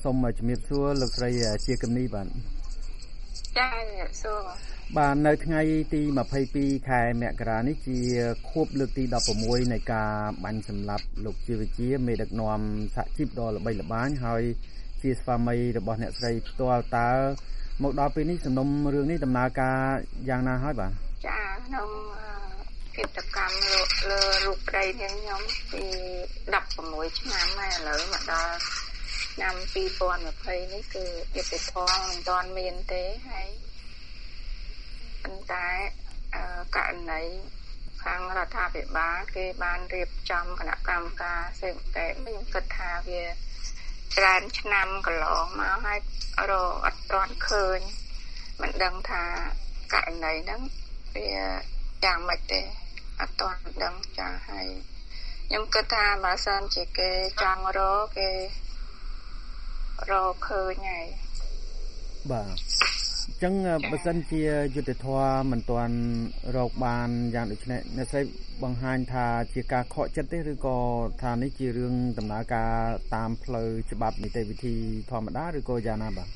សូមជំរាបសួរលោកស្រីជាគំនីបាទចាសួរបាទនៅថ្ងៃទី22ខែមករានេះជាខួបលើកទី16នៃការបាញ់សម្លាប់លោកជាវិជាមេដឹកនាំសហជីពដ៏ល្បីល្បាញហើយជាស្វាមីរបស់អ្នកស្រីផ្ទាល់តើមកដល់ពេលនេះសំណុំរឿងនេះដំណើរការយ៉ាងណាហើយបាទចាក្នុងកិច្ចកម្មលើរូបប្តីនាងខ្ញុំពី16ឆ្នាំហើយឥឡូវមកដល់ឆ្នាំ2020នេះគឺយុទ្ធធម៌មិនទាន់មានទេហើយប៉ុន្តែករណីខាងរដ្ឋាភិបាលគេបានរៀបចំគណៈកម្មការសេដ្ឋកិច្ចខ្ញុំគិតថាវាច្រើនឆ្នាំកន្លងមកហើយរកអត់ទាន់ឃើញមិនដឹងថាករណីហ្នឹងវាយ៉ាងម៉េចទេអត់ទាន់ដឹងចាហើយខ្ញុំគិតថាបើសិនជាគេចង់រកគេរកឃើញហើយបាទអញ្ចឹងបើសិនជាយុទ្ធធម៌មិនទាន់រកបានយ៉ាងដូចនេះអ្នកស្រីបង្ហាញថាជាការខកចិត្តទេឬក៏ថានេះជារឿងដំណើរការតាមផ្លូវច្បាប់នីតិវិធីធម្មតាឬក៏យ៉ាងណាបាទ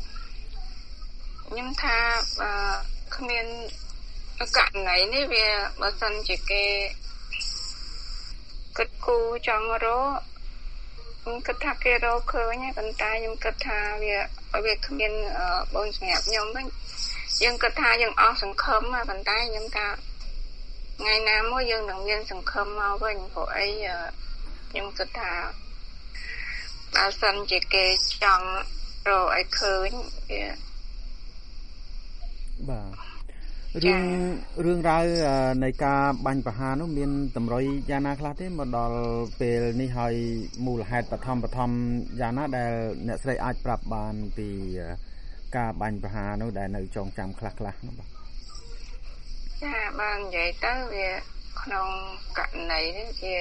ខ្ញុំថាគ្មានករណីនេះវាបើសិនជាគេគិតគូចង់រកខ្ញុំគិតថាគេរកឃើញហើយប៉ុន្តែខ្ញុំគិតថាវាគ្មានបងសម្រាប់ខ្ញុំវិញយើងគិតថាយើងអស់សង្ឃឹមហើយប៉ុន្តែខ្ញុំថាថ្ងៃណាមួយយើងនឹងមានសង្ឃឹមមកវិញព្រោះអីខ្ញុំគិតថាបើសិនជាគេចង់រកឲ្យឃើញវាបាទរឿងរ៉ាវនៃការបាញ់ប្រហារនោះមានតម្រុយយ៉ាងណាខ្លះទេមកដល់ពេលនេះហើយមូលហេតុបឋមយ៉ាងណាដែលអ្នកស្រីអាចប្រាប់បានពីការបាញ់ប្រហារនោះដែលនៅចងចាំខ្លះនោះបាទចាបាននិយាយទៅវាក្នុងករណីនេះជា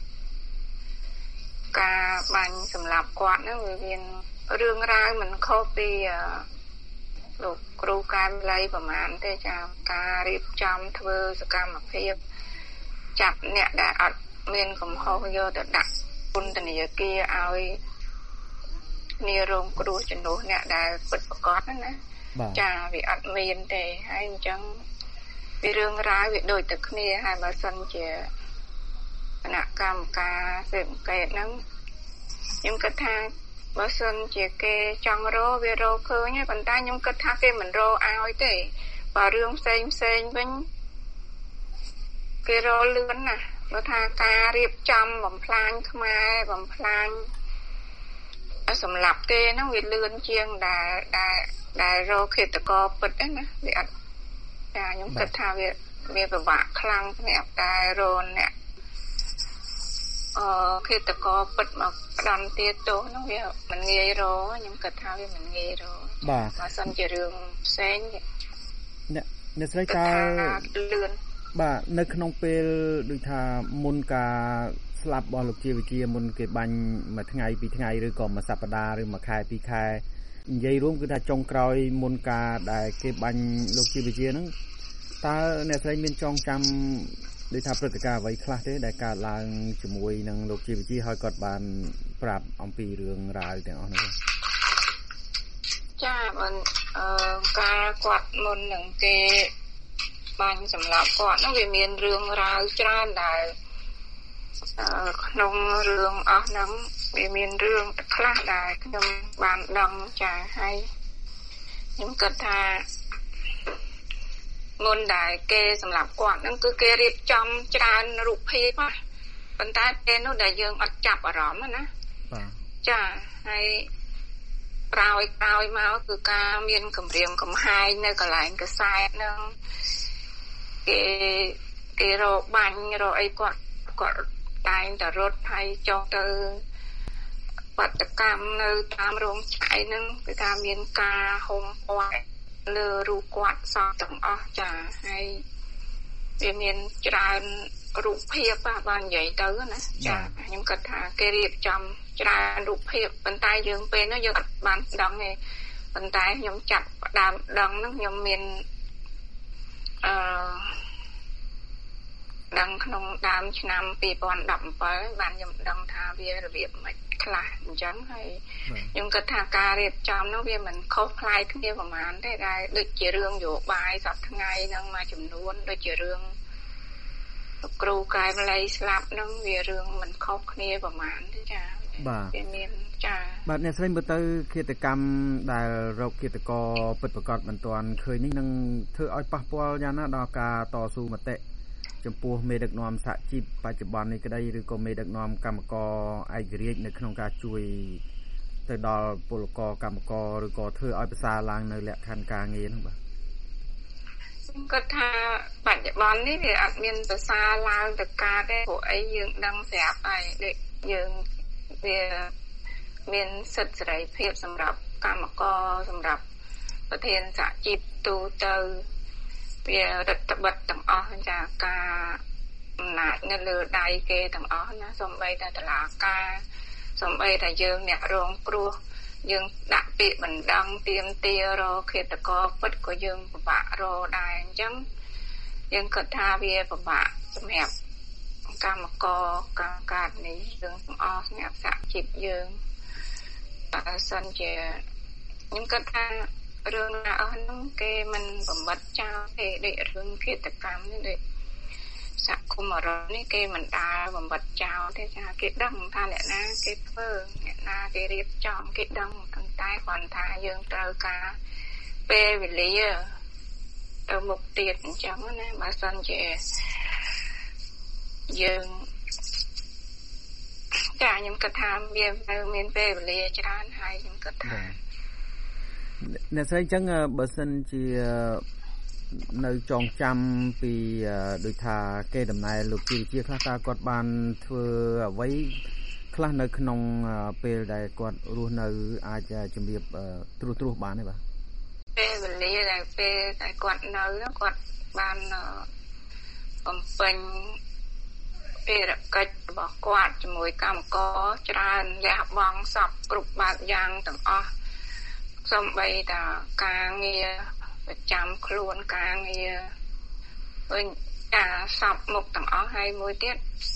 ការបាញ់សម្លាប់គាត់ហ្នឹងវាមានរឿងរ៉ាវមិនខុសពីលោកគ្រូកែមលីប្រហែលទេចាការរៀបចំធ្វើសកម្មភាពចាប់អ្នកដែលអត់មានកំហុសយកទៅដាក់ពន្ធនាគារឲ្យនារងគ្រោះជំនួសអ្នកដែលពិតប្រាកដណាចាវាអត់មានទេហើយអញ្ចឹងវារឿងរ៉ាវវាដូចតែគ្នាហើយបើសិនជាគណៈកម្មការស៊ើបអង្កេតហ្នឹងខ្ញុំគិតថាបើសិនជាគេចង់រកវារកឃើញហើយប៉ុន្តែខ្ញុំគិតថាគេមិនរកឲ្យទេបើរឿងផ្សេងវិញគេរកលឿនណាស់បើថាការរៀបចំបំផ្លាញខ្មែរបំផ្លាញសម្រាប់គេហ្នឹងវាលឿនជាងដែលរកឃាតករពិតហ្នឹងណាវាអត់ចាខ្ញុំគិតថាវាពិបាកខ្លាំងសម្រាប់តែរកអ្នកឃាតករពិតមកផ្ដន់ទៀតទោសហ្នឹងវាមិនងាយរកខ្ញុំគិតថាវាមិនងាយរកបាទបើសិនជារឿងផ្សេងអ្នកស្រីតើលឿនបាទនៅក្នុងពេលដូចថាមុនការស្លាប់របស់លោកជាវិជាមុនគេបាញ់មួយថ្ងៃពីរថ្ងៃឬក៏មួយសប្តាហ៍ឬមួយខែពីរខែនិយាយរួមគឺថាចុងក្រោយមុនការដែលគេបាញ់លោកជាវិជាហ្នឹងតើអ្នកស្រីមានចងចាំដូចថាព្រឹត្តិការណ៍អ្វីខ្លះទេដែលកើតឡើងជាមួយនឹងលោកជាវិជាហើយគាត់បានប្រាប់អំពីរឿងរ៉ាវទាំងអស់នោះចាបានការគាត់មុននឹងគេបាញ់សម្លាប់គាត់នោះវាមានរឿងរ៉ាវច្រើនដែលក្នុងរឿងអស់ហ្នឹងវាមានរឿងខ្លះដែលខ្ញុំបានដឹងចាហើយខ្ញុំគិតថាមុនដែលគេសម្រាប់គាត់ហ្នឹងគឺគេរៀបចំច្រើនរូបភាពណាប៉ុន្តែពេលនោះដែលយើងអត់ចាប់អារម្មណ៍ណាបាទចាហើយក្រោយមកគឺការមានគម្រាមកំហែងនៅកន្លែងកសែតហ្នឹងគេរកបាញ់រកអីគាត់តែងតែរត់ហើយចុះទៅបាតកម្មនៅតាមរោងចក្រហ្នឹងគឺថាមានការហុំព័ទ្ធលើរូបគាត់សពទាំងអស់ចាហើយវាមានច្រើនរូបភាពបាននិយាយទៅណាចាខ្ញុំគិតថាគេរៀបចំច្រើនរូបភាពប៉ុន្តែយើងពេលនោះយើងអត់បានដឹងទេប៉ុន្តែខ្ញុំចាប់ផ្ដើមដឹងហ្នឹងខ្ញុំមានដឹងក្នុងដើមឆ្នាំ2017បានខ្ញុំដឹងថាវារបៀបមិនខ្លះអញ្ចឹងហើយខ្ញុំគិតថាការរៀបចំនោះវាមិនខុសប្លែកគ្នាប្រហែលទេដែលដូចជារឿងយោបាយសប្តាហ៍ថ្ងៃហ្នឹងមួយចំនួនដូចជារឿងគ្រូកែម្ល៉េះស្លាប់ហ្នឹងវារឿងមិនខុសគ្នាប្រហែលទេចាវាមានចាបាទអ្នកស្រីមើលទៅឃាតកម្មដែលរកឃាតករពិតប្រាកដមិនទាន់ឃើញនេះនឹងធ្វើឲ្យប៉ះពាល់យ៉ាងណាដល់ការតស៊ូមតិចំពោះមេដឹកនាំសហជីពបច្ចុប្បន្ននេះក្តីឬក៏មេដឹកនាំកម្មករឯករាជ្យនៅក្នុងការជួយទៅដល់ពលករកម្មករឬក៏ធ្វើឲ្យប្រសើរឡើងនៅលក្ខខណ្ឌការងារហ្នឹងបាទគាត់ថាបច្ចុប្បន្ននេះវាអត់មានប្រសើរឡើងទៅការទេព្រោះអីយើងដឹងស្រាប់ហើយដូចយើងវាមានសិទ្ធិសេរីភាពសម្រាប់កម្មករសម្រាប់ប្រធានសហជីពទូទៅវារដ្ឋបិទទាំងអស់ចាការអំណាចនៅលើដៃគេទាំងអស់ណាសូម្បីតែតុលាការសូម្បីតែយើងអ្នករងគ្រោះយើងដាក់ពាក្យបណ្ដឹងទាមទាររកឃាតករពិតក៏យើងពិបាករកដែរអញ្ចឹងយើងគិតថាវាពិបាកសម្រាប់កម្មករកម្មការនេះយើងទាំងអស់អ្នកសហជីពយើងបើសិនជាខ្ញុំគិតថារឿងណាអស់ហ្នឹងគេមិនបំបត្តិចោលទេដូចរឿងឃាតកម្មនេះដូចសហគមន៍អរនេះគេមិនដើរបំបត្តិចោលទេចាគេដឹងថាអ្នកណាគេធ្វើអ្នកណាគេរៀបចំគេដឹងប៉ុន្តែគាត់ថាយើងត្រូវការពេលវេលាទៅមុខទៀតអញ្ចឹងណាបើសិនជាយើងចាខ្ញុំគិតថាវាមានពេលវេលាច្រើនហើយខ្ញុំគិតថាអ្នកស្រីអញ្ចឹងបើសិនជានៅចងចាំពីដូចថាគេដំណើរលោកជីវជាខ្លះតើគាត់បានធ្វើអ្វីខ្លះនៅក្នុងពេលដែលគាត់រស់នៅអាចជំរាបត្រួសបានទេបាទពេលវេលាដែលពេលតែគាត់នៅគាត់បានបំពេញភារកិច្ចរបស់គាត់ជាមួយកម្មករច្រើនលះបង់សពគ្រប់បែបយ៉ាងទាំងអស់សូម្បីតែការងារប្រចាំខ្លួនការងារវិញការសពមុខទាំងអស់ហើយមួយទៀត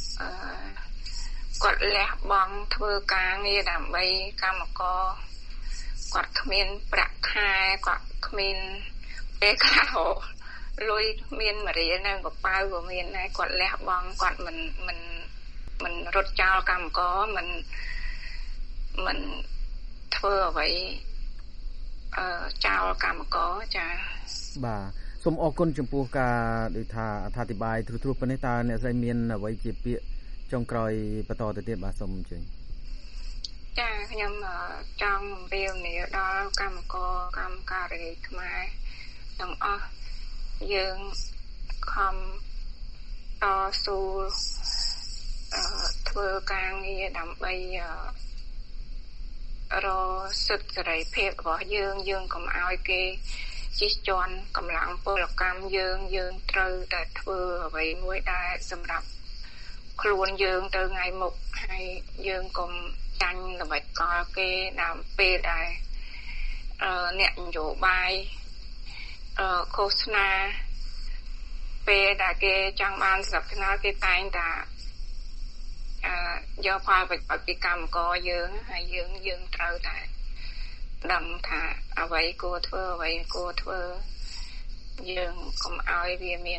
គាត់លះបង់ធ្វើការងារដើម្បីកម្មករគាត់គ្មានប្រាក់ខែគាត់គ្មានពេលខ្លះលុយមានមរៀលនៅកប៉ៅក៏មានដែរគាត់លះបង់គាត់មិនរត់ចោលកម្មករមិនធ្វើអ្វីចោលកម្មករចាបាទសូមអរគុណចំពោះការដូចថាអធិប្បាយទ្រុសប៉ុណ្ណេះតើអ្នកស្រីមានអ្វីជាពាក្យចុងក្រោយបន្តទៅទៀតបាទសូមអញ្ជើញចាខ្ញុំចង់ជម្រាបលាដល់កម្មករកម្មការីខ្មែរទាំងអស់យើងខំតស៊ូធ្វើការងារដើម្បីរកសិទ្ធិសេរីភាពរបស់យើងកុំឲ្យគេជិះជាន់កម្លាំងពលកម្មយើងត្រូវតែធ្វើអ្វីមួយដែលសម្រាប់ខ្លួនយើងទៅថ្ងៃមុខហើយយើងកុំចាញ់ល្បិចកលគេតាមពេលដែលអ្នកនយោបាយឃោសនាពេលដែលគេចង់បានស្រាប់ស្នាគេតែងតែយកផលប្រយោជន៍ពីកម្មករយើងហើយយើងត្រូវតែដឹងថាអ្វីគួរធ្វើអ្វីគួរធ្វើយើងកុំឲ្យវាមាន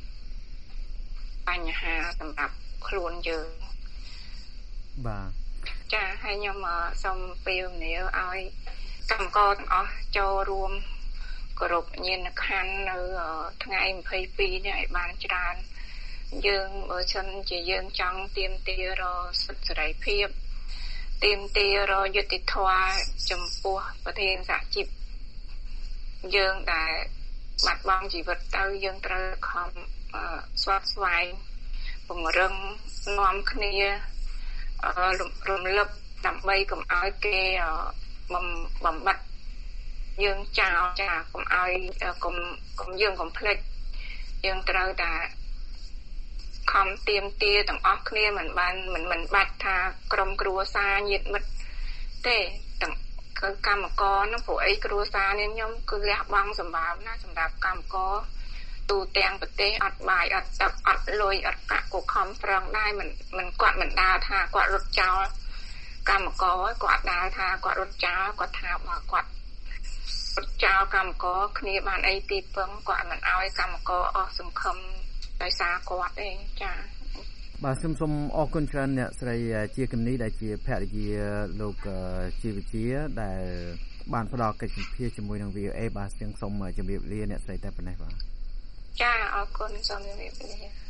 បញ្ហាសម្រាប់ខ្លួនយើងបាទចាហើយខ្ញុំសូមពីវនាវឲ្យកម្មករទាំងអស់ចូលរួមគោរពញាណក្ខន្ធនៅថ្ងៃ22នេះឲ្យបានច្រើនយើងបើសិនជាយើងចង់ទាមទាររកសិទ្ធិសេរីភាពទាមទាររកយុត្តិធម៌ចំពោះប្រធានសហជីពយើងដែលបាត់បង់ជីវិតទៅយើងត្រូវខំស្វាត់ស្វែងពង្រឹងនាំគ្នារំលឹកដើម្បីកុំឲ្យគេបំបត្តិយើងចោលចាកុំឲ្យកុំយើងកុំភ្លេចយើងត្រូវតែខំទាមទារទាំងអស់គ្នាមិនបាច់ថាក្រុមគ្រួសារញាតិមិត្តទេទាំងកម្មករនោះព្រោះអីគ្រួសារនេះខ្ញុំគឺលះបង់សម្រាប់ណាសម្រាប់កម្មករទូទាំងប្រទេសអត់បាយអត់ទឹកអត់លុយអត់កាក់ក៏ខំប្រឹងដែរមិនគាត់មិនដើរថាគាត់រត់ចោលកម្មករគាត់ដើរថាគាត់រត់ចោលគាត់ថាបើគាត់រត់ចោលកម្មករគ្នាបានអីទីពឹងគាត់មិនអោយកម្មករអស់សង្ឃឹមដោយសារគាត់ទេចាបាទសូមអរគុណច្រើនអ្នកស្រីជាគំនីដែលជាភរិយាលោកជីវវិជាដែលបានផ្ដល់កិច្ចសម្ភាសជាមួយនឹង VOA បាទសូមជម្រាបលាអ្នកស្រីតែប៉ុណ្ណេះបាទចាអរគុណសូមជម្រាបលា